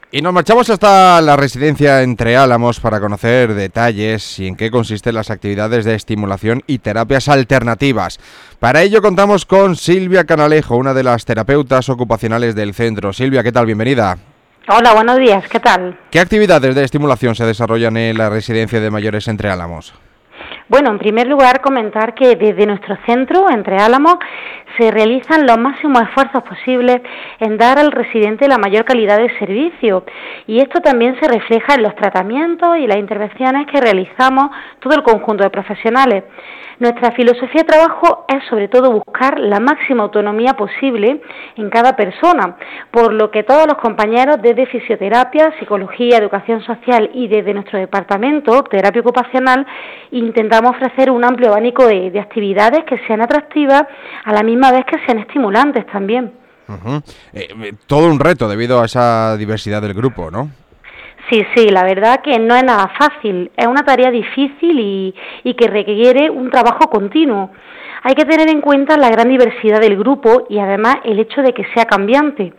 Y nos marchamos hasta la residencia Entre Álamos para conocer detalles y en qué consisten las actividades de estimulación y terapias alternativas. Para ello contamos con Silvia Canalejo, una de las terapeutas ocupacionales del centro. Silvia, ¿qué tal? Bienvenida. Hola, buenos días, ¿qué tal? ¿Qué actividades de estimulación se desarrollan en la residencia de mayores Entre Álamos? Bueno, en primer lugar, comentar que desde nuestro centro, Entre Álamos, se realizan los máximos esfuerzos posibles en dar al residente la mayor calidad de servicio, y esto también se refleja en los tratamientos y las intervenciones que realizamos todo el conjunto de profesionales. Nuestra filosofía de trabajo es sobre todo buscar la máxima autonomía posible en cada persona, por lo que todos los compañeros desde fisioterapia, psicología, educación social y desde nuestro departamento, terapia ocupacional, intentamos ofrecer un amplio abanico de actividades que sean atractivas a la misma vez que sean estimulantes también. Todo un reto debido a esa diversidad del grupo, ¿no? Sí, la verdad que no es nada fácil, es una tarea difícil y que requiere un trabajo continuo. Hay que tener en cuenta la gran diversidad del grupo y además el hecho de que sea cambiante.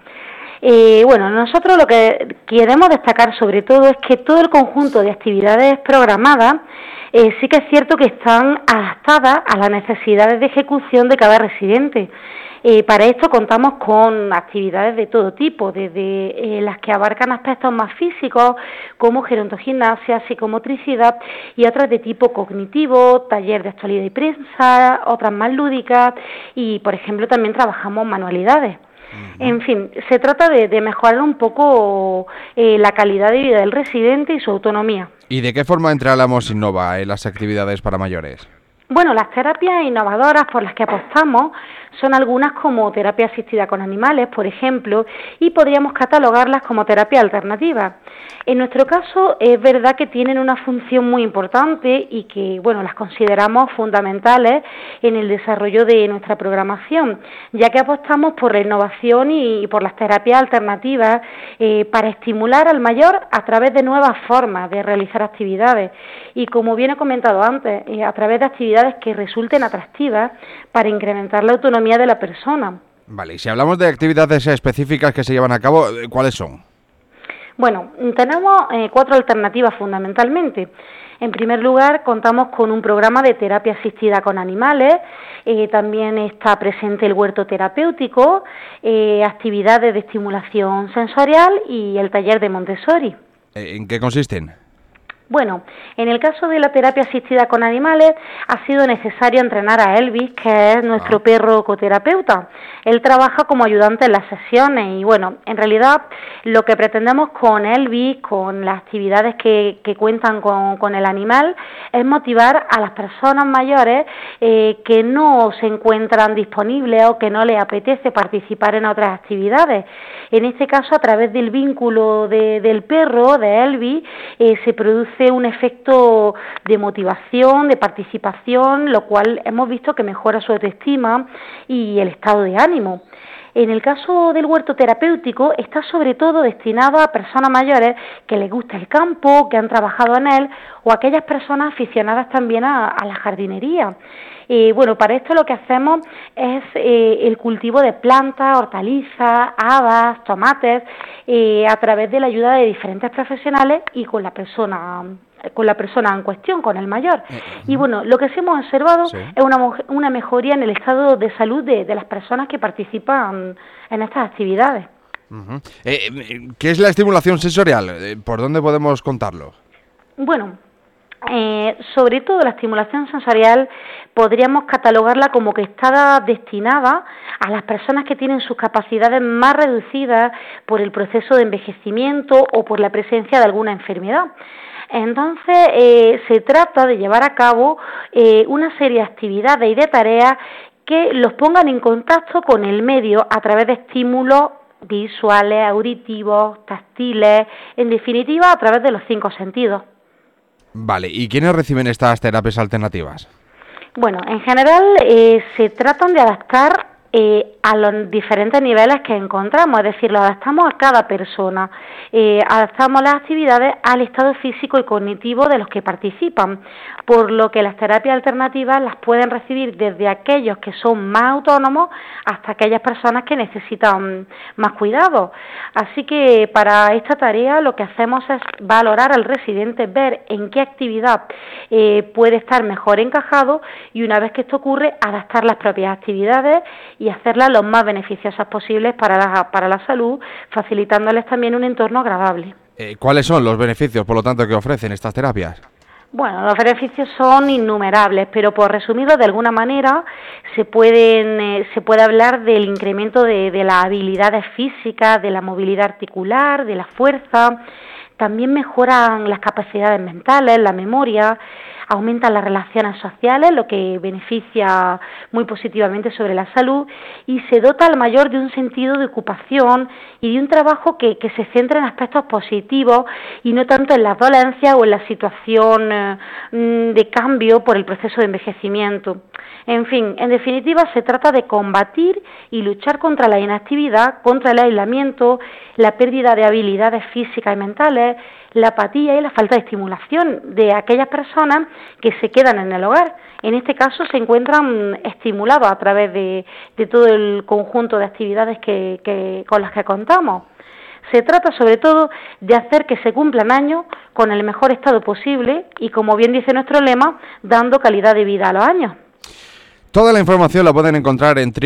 Nosotros lo que queremos destacar sobre todo es que todo el conjunto de actividades programadas sí que es cierto que están adaptadas a las necesidades de ejecución de cada residente. Para esto contamos con actividades de todo tipo, desde las que abarcan aspectos más físicos como gerontogimnasia, psicomotricidad, y otras de tipo cognitivo, taller de actualidad y prensa, otras más lúdicas y, por ejemplo, también trabajamos manualidades. En fin, se trata de mejorar un poco la calidad de vida del residente y su autonomía. ¿Y de qué forma Entre Álamos innova en las actividades para mayores? Bueno, las terapias innovadoras por las que apostamos son algunas como terapia asistida con animales, por ejemplo, y podríamos catalogarlas como terapia alternativa. En nuestro caso es verdad que tienen una función muy importante y que, las consideramos fundamentales en el desarrollo de nuestra programación, ya que apostamos por la innovación y por las terapias alternativas para estimular al mayor a través de nuevas formas de realizar actividades y, como bien he comentado antes, a través de actividades que resulten atractivas para incrementar la autonomía de la persona. Vale, y si hablamos de actividades específicas que se llevan a cabo, ¿cuáles son? Bueno, tenemos 4 alternativas fundamentalmente. En primer lugar, contamos con un programa de terapia asistida con animales, también está presente el huerto terapéutico, actividades de estimulación sensorial y el taller de Montessori. ¿En qué consisten? Bueno, en el caso de la terapia asistida con animales ha sido necesario entrenar a Elvis, que es nuestro perro ecoterapeuta. Él trabaja como ayudante en las sesiones y, en realidad lo que pretendemos con Elvis, con las actividades que cuentan con el animal, es motivar a las personas mayores que no se encuentran disponibles o que no les apetece participar en otras actividades. En este caso, a través del vínculo del perro, de Elvis, se produce un efecto de motivación, de participación, lo cual hemos visto que mejora su autoestima y el estado de ánimo. En el caso del huerto terapéutico está sobre todo destinado a personas mayores que les gusta el campo, que han trabajado en él, o aquellas personas aficionadas también a la jardinería. Para esto lo que hacemos es el cultivo de plantas, hortalizas, habas, tomates, a través de la ayuda de diferentes profesionales y con la persona en cuestión, con el mayor. Y lo que sí hemos observado es una mejoría en el estado de salud de las personas que participan en estas actividades. ¿Qué es la estimulación sensorial? ¿Por dónde podemos contarlo? Sobre todo la estimulación sensorial podríamos catalogarla como que está destinada a las personas que tienen sus capacidades más reducidas por el proceso de envejecimiento o por la presencia de alguna enfermedad. Entonces, se trata de llevar a cabo una serie de actividades y de tareas que los pongan en contacto con el medio a través de estímulos visuales, auditivos, táctiles, en definitiva, a través de los 5 sentidos. Vale, ¿y quiénes reciben estas terapias alternativas? En general se tratan de adaptar a los diferentes niveles que encontramos, es decir, lo adaptamos a cada persona, adaptamos las actividades al estado físico y cognitivo de los que participan, por lo que las terapias alternativas las pueden recibir desde aquellos que son más autónomos hasta aquellas personas que necesitan más cuidado. Así que para esta tarea lo que hacemos es valorar al residente, ver en qué actividad puede estar mejor encajado y una vez que esto ocurre, adaptar las propias actividades y hacerlas lo más beneficiosas posibles para la salud, facilitándoles también un entorno agradable. ¿Cuáles son los beneficios, por lo tanto, que ofrecen estas terapias? Bueno, los beneficios son innumerables, pero por resumirlo de alguna manera, se puede hablar del incremento de las habilidades físicas, de la movilidad articular, de la fuerza. También mejoran las capacidades mentales, la memoria, aumentan las relaciones sociales, lo que beneficia muy positivamente sobre la salud, y se dota al mayor de un sentido de ocupación y de un trabajo que se centra en aspectos positivos y no tanto en las dolencias o en la situación de cambio por el proceso de envejecimiento. En fin, en definitiva, se trata de combatir y luchar contra la inactividad, contra el aislamiento, la pérdida de habilidades físicas y mentales, la apatía y la falta de estimulación de aquellas personas que se quedan en el hogar. En este caso se encuentran estimulados a través de todo el conjunto de actividades con las que contamos. Se trata sobre todo de hacer que se cumplan años con el mejor estado posible y, como bien dice nuestro lema, dando calidad de vida a los años. Toda la información la pueden encontrar en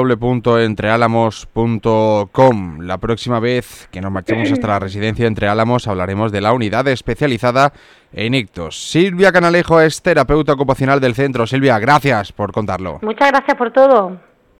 www.entrealamos.com. La próxima vez que nos marchemos hasta la residencia de Entre Álamos hablaremos de la unidad especializada en ictus. Silvia Canalejo es terapeuta ocupacional del centro. Silvia, gracias por contarlo. Muchas gracias por todo.